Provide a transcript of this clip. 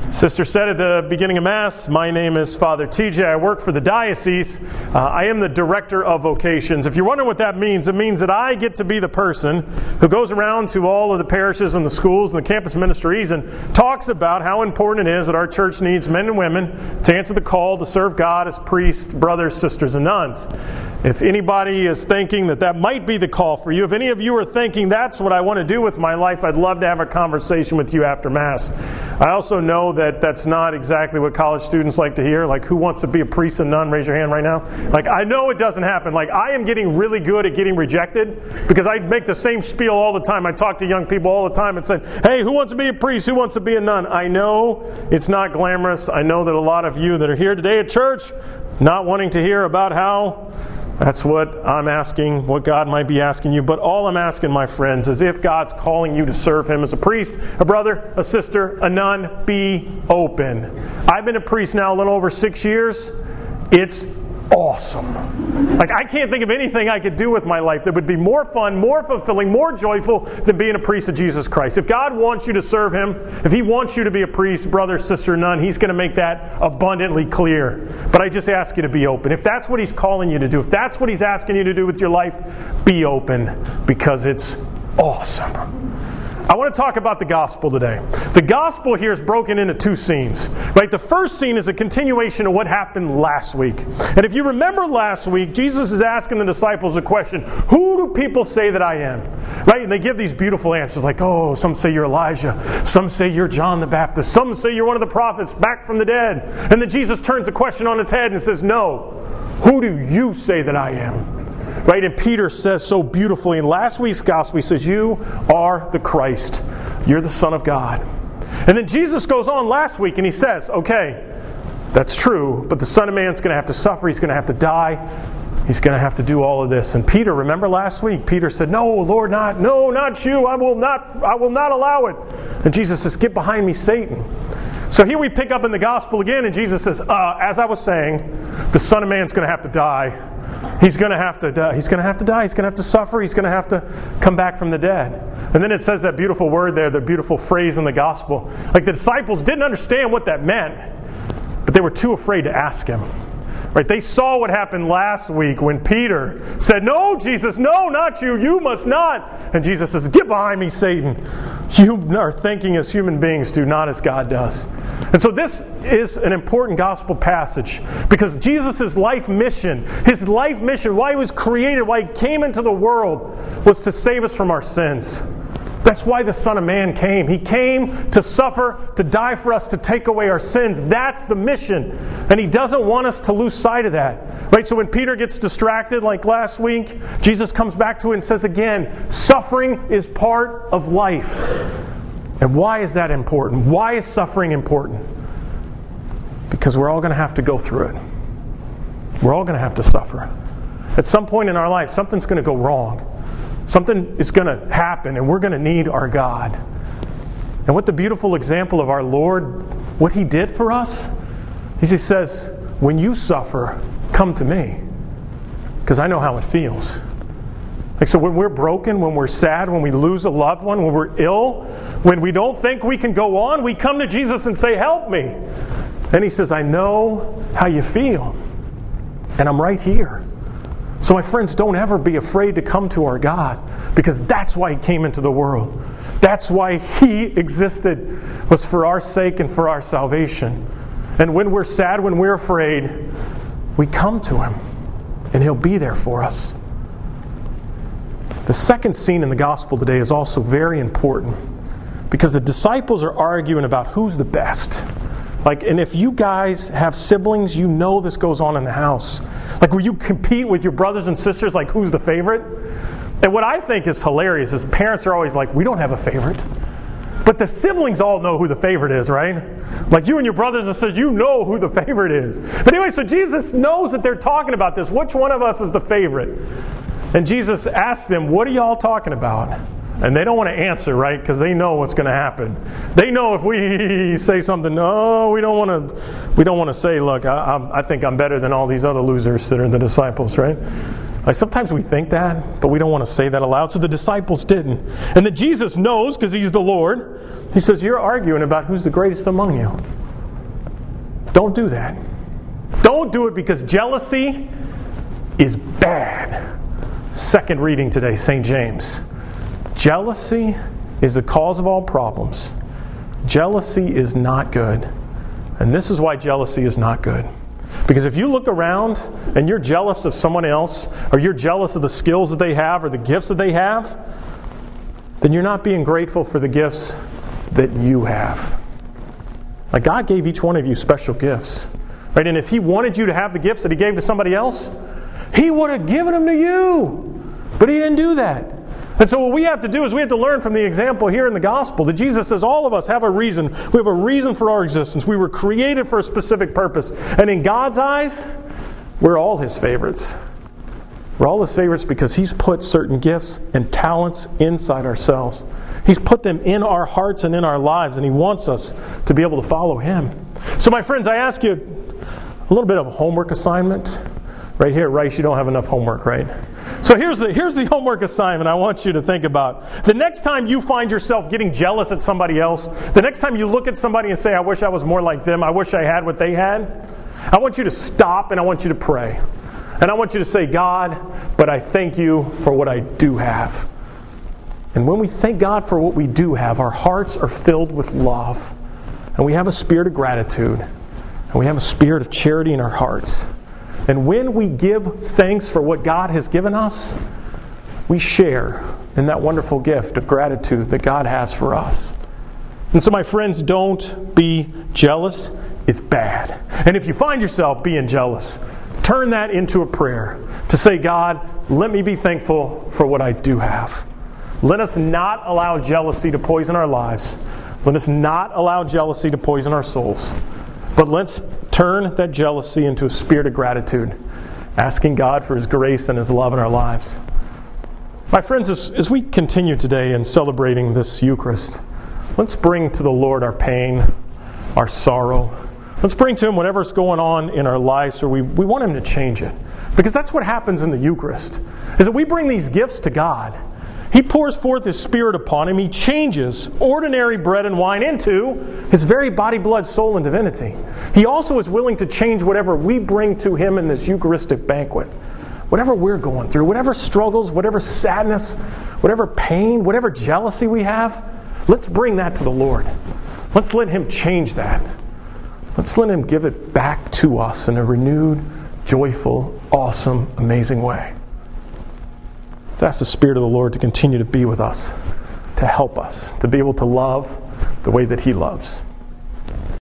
Sister said at the beginning of Mass, my name is Father TJ. I work for the diocese. I am the Director of Vocations. If you're wondering what that means, it means that I get to be the person who goes around to all of the parishes and the schools and the campus ministries and talks about how important it is that our church needs men and women to answer the call to serve God as priests, brothers, sisters, and nuns. If anybody is thinking that that might be the call for you, if any of you are thinking that's what I want to do with my life, I'd love to have a conversation with you after Mass. I also know that that's not exactly what college students like to hear. Like, who wants to be a priest and nun? Raise your hand right now. Like, I know it doesn't happen. Like, I am getting really good at getting rejected because I make the same spiel all the time. I talk to young people all the time and say, hey, who wants to be a priest? Who wants to be a nun? I know it's not glamorous. I know that a lot of you that are here today at church not wanting to hear about how that's what I'm asking, what God might be asking you. But all I'm asking, my friends, is if God's calling you to serve Him as a priest, a brother, a sister, a nun, be open. I've been a priest now a little over 6 years. It's awesome. Like, I can't think of anything I could do with my life that would be more fun, more fulfilling, more joyful than being a priest of Jesus Christ. If God wants you to serve Him, if He wants you to be a priest, brother, sister, nun, He's going to make that abundantly clear. But I just ask you to be open. If that's what He's calling you to do, if that's what He's asking you to do with your life, be open, because it's awesome. I want to talk about the gospel today. The gospel here is broken into two scenes. Right? The first scene is a continuation of what happened last week. And if you remember last week, Jesus is asking the disciples a question: who do people say that I am? Right? And they give these beautiful answers like, oh, some say you're Elijah, some say you're John the Baptist, some say you're one of the prophets back from the dead. And then Jesus turns the question on its head and says, no, who do you say that I am? Right? And Peter says so beautifully in last week's gospel, he says, you are the Christ. You're the Son of God. And then Jesus goes on last week and he says, okay, that's true, but the Son of Man's going to have to suffer. He's going to have to die. He's going to have to do all of this. And Peter, remember last week, Peter said, no, Lord, not you. I will not allow it. And Jesus says, get behind me, Satan. So here we pick up in the gospel again, and Jesus says, as I was saying, the Son of Man's going to have to die. He's going to have to die. He's going to have to die. He's going to have to suffer. He's going to have to come back from the dead. And then it says that beautiful word there, the beautiful phrase in the gospel. Like, the disciples didn't understand what that meant, but they were too afraid to ask Him. Right? They saw what happened last week when Peter said, no, Jesus, no, not you. You must not. And Jesus says, get behind me, Satan. You are thinking as human beings do, not as God does. And so this is an important gospel passage because Jesus' life mission, why He was created, why He came into the world, was to save us from our sins. That's why the Son of Man came. He came to suffer, to die for us, to take away our sins. That's the mission. And He doesn't want us to lose sight of that. Right? So when Peter gets distracted like last week, Jesus comes back to it and says again, suffering is part of life. And why is that important? Why is suffering important? Because we're all going to have to go through it. We're all going to have to suffer. At some point in our life, something's going to go wrong. Something is going to happen, and we're going to need our God. And what the beautiful example of our Lord, what He did for us, is He says, when you suffer, come to me, because I know how it feels. Like, so when we're broken, when we're sad, when we lose a loved one, when we're ill, when we don't think we can go on, we come to Jesus and say, help me. And He says, I know how you feel, and I'm right here. So my friends, don't ever be afraid to come to our God, because that's why He came into the world. That's why He existed, was for our sake and for our salvation. And when we're sad, when we're afraid, we come to Him, and He'll be there for us. The second scene in the gospel today is also very important, because the disciples are arguing about who's the best. Like, and if you guys have siblings, you know this goes on in the house. Like, where you compete with your brothers and sisters, like, who's the favorite? And what I think is hilarious is parents are always like, we don't have a favorite. But the siblings all know who the favorite is, right? Like, you and your brothers and sisters, you know who the favorite is. But anyway, so Jesus knows that they're talking about this. Which one of us is the favorite? And Jesus asks them, what are y'all talking about? And they don't want to answer, right? Because they know what's going to happen. They know if we say something, no, we don't want to say, look, I think I'm better than all these other losers that are the disciples, right? Like, sometimes we think that, but we don't want to say that aloud. So the disciples didn't. And then Jesus knows, because He's the Lord. He says, you're arguing about who's the greatest among you. Don't do that. Don't do it, because jealousy is bad. Second reading today, St. James. Jealousy is the cause of all problems. Jealousy is not good. And this is why jealousy is not good. Because if you look around and you're jealous of someone else, or you're jealous of the skills that they have or the gifts that they have, then you're not being grateful for the gifts that you have. Like, God gave each one of you special gifts. Right? And if He wanted you to have the gifts that He gave to somebody else, He would have given them to you. But He didn't do that. And so what we have to do is we have to learn from the example here in the gospel that Jesus says all of us have a reason. We have a reason for our existence. We were created for a specific purpose. And in God's eyes, we're all His favorites. We're all His favorites because He's put certain gifts and talents inside ourselves. He's put them in our hearts and in our lives, and He wants us to be able to follow Him. So my friends, I ask you a little bit of a homework assignment. Right here, Rice, you don't have enough homework, right? So here's the homework assignment I want you to think about. The next time you find yourself getting jealous at somebody else, the next time you look at somebody and say, I wish I was more like them, I wish I had what they had, I want you to stop and I want you to pray. And I want you to say, God, but I thank you for what I do have. And when we thank God for what we do have, our hearts are filled with love. And we have a spirit of gratitude. And we have a spirit of charity in our hearts. And when we give thanks for what God has given us, we share in that wonderful gift of gratitude that God has for us. And so my friends, don't be jealous. It's bad. And if you find yourself being jealous, turn that into a prayer to say, God, let me be thankful for what I do have. Let us not allow jealousy to poison our lives. Let us not allow jealousy to poison our souls. But let's turn that jealousy into a spirit of gratitude, asking God for His grace and His love in our lives. My friends, as we continue today in celebrating this Eucharist, let's bring to the Lord our pain, our sorrow. Let's bring to Him whatever's going on in our lives, or we want Him to change it. Because that's what happens in the Eucharist, is that we bring these gifts to God. He pours forth His Spirit upon Him. He changes ordinary bread and wine into His very body, blood, soul, and divinity. He also is willing to change whatever we bring to Him in this Eucharistic banquet. Whatever we're going through, whatever struggles, whatever sadness, whatever pain, whatever jealousy we have, let's bring that to the Lord. Let's let Him change that. Let's let Him give it back to us in a renewed, joyful, awesome, amazing way. Let's ask the Spirit of the Lord to continue to be with us, to help us, to be able to love the way that He loves.